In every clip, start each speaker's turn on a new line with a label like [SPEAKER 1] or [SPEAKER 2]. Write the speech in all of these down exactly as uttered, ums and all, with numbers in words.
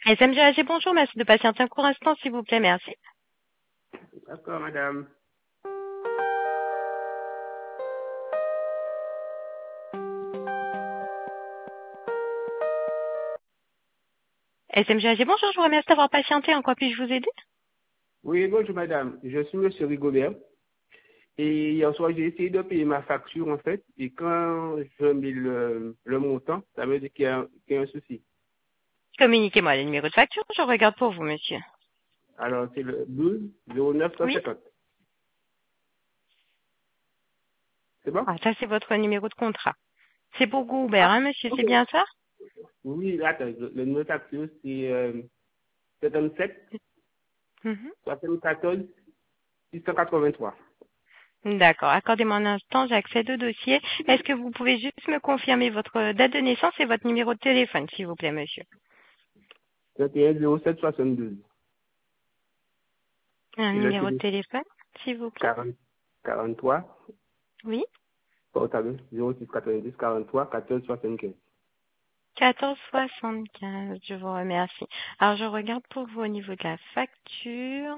[SPEAKER 1] S M G A G, bonjour, merci de patienter un court instant, s'il vous plaît, merci.
[SPEAKER 2] D'accord, madame.
[SPEAKER 1] S M G A G, bonjour, je vous remercie d'avoir patienté, en quoi puis-je vous aider?
[SPEAKER 2] Oui, bonjour, madame. Je suis monsieur Rigobert. Et hier soir, j'ai essayé de payer ma facture, en fait. Et quand je mets le, le montant, ça veut dire qu'il y, a qu'il y a un souci.
[SPEAKER 1] Communiquez-moi le numéro de facture, je regarde pour vous, monsieur.
[SPEAKER 2] Alors, c'est le douze zéro neuf cent
[SPEAKER 1] Oui?
[SPEAKER 2] cinquante. C'est bon?
[SPEAKER 1] Ah, ça, c'est votre numéro de contrat. C'est pour Goubert,
[SPEAKER 2] Ah,
[SPEAKER 1] hein, monsieur,
[SPEAKER 2] ok.
[SPEAKER 1] c'est bien ça?
[SPEAKER 2] Oui, là, attends, le le numéro de facture, c'est euh, soixante-sept
[SPEAKER 1] Mhm.
[SPEAKER 2] soixante-quatorze six cent quatre-vingt-trois.
[SPEAKER 1] D'accord, accordez-moi un instant, j'accède au dossier. Est-ce que vous pouvez juste me confirmer votre date de naissance et votre numéro de téléphone, s'il vous plaît, monsieur?
[SPEAKER 2] trente et un zéro sept soixante-douze.
[SPEAKER 1] Un
[SPEAKER 2] Et le
[SPEAKER 1] numéro de
[SPEAKER 2] téléphone,
[SPEAKER 1] téléphone, s'il vous plaît?
[SPEAKER 2] quarante, quarante-trois,
[SPEAKER 1] Oui?
[SPEAKER 2] portable zéro six quatre-vingt-dix quarante-trois quatorze soixante-quinze.
[SPEAKER 1] quatorze soixante-quinze, je vous remercie. Alors, je regarde pour vous au niveau de la facture.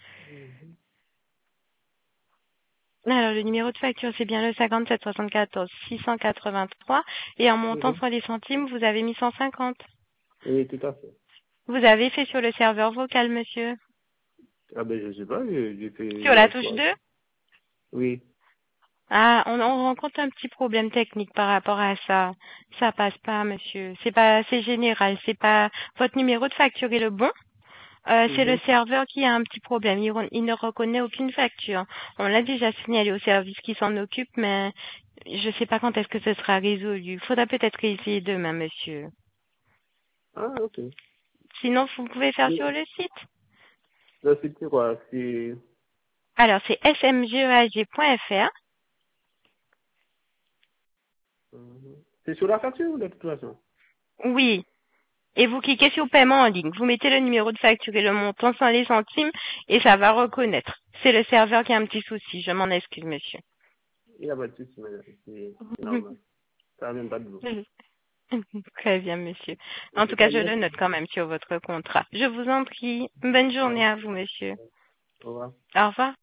[SPEAKER 1] Alors, le numéro de facture, c'est bien le cinquante-sept soixante-quatorze six cent quatre-vingt-trois. Et en montant
[SPEAKER 2] Mhm.
[SPEAKER 1] sur les centimes, vous avez mis cent cinquante.
[SPEAKER 2] Oui, tout à fait.
[SPEAKER 1] Vous avez fait sur le serveur vocal, monsieur.
[SPEAKER 2] Ah ben, je sais pas, j'ai j'ai fait
[SPEAKER 1] Sur la
[SPEAKER 2] hier
[SPEAKER 1] touche
[SPEAKER 2] soir.
[SPEAKER 1] deux.
[SPEAKER 2] Oui.
[SPEAKER 1] Ah, on, on rencontre un petit problème technique par rapport à ça. Ça passe pas, monsieur. C'est pas, c'est général. C'est pas, votre numéro de facture est le bon. Euh, c'est le
[SPEAKER 2] Mhm.
[SPEAKER 1] serveur qui a un petit problème. Il, re- il ne reconnaît aucune facture. On l'a déjà signalé au service qui s'en occupe, mais je ne sais pas quand est-ce que ce sera résolu. Il faudra peut-être essayer demain, monsieur.
[SPEAKER 2] Ah, ok.
[SPEAKER 1] Sinon, vous pouvez faire
[SPEAKER 2] Et
[SPEAKER 1] sur le site.
[SPEAKER 2] le site, c'est quoi? C'est
[SPEAKER 1] Alors, c'est s m g e a g point f r.
[SPEAKER 2] mhm. C'est sur la facture, de toute façon.
[SPEAKER 1] Oui. Et vous cliquez sur paiement en ligne. Vous mettez le numéro de facture et le montant sans les centimes et ça va reconnaître. C'est le serveur qui a un petit souci. Je m'en excuse, monsieur.
[SPEAKER 2] Il n'y a pas de souci, madame. C'est c'est normal. Ça n'a même pas de vous.
[SPEAKER 1] Très bien, monsieur.
[SPEAKER 2] En
[SPEAKER 1] En
[SPEAKER 2] tout
[SPEAKER 1] tout cas,
[SPEAKER 2] cas,
[SPEAKER 1] je le
[SPEAKER 2] merci.
[SPEAKER 1] note quand même sur votre contrat. Je vous en prie. Bonne
[SPEAKER 2] Au revoir.
[SPEAKER 1] journée à vous, monsieur.
[SPEAKER 2] Au revoir.
[SPEAKER 1] Au revoir.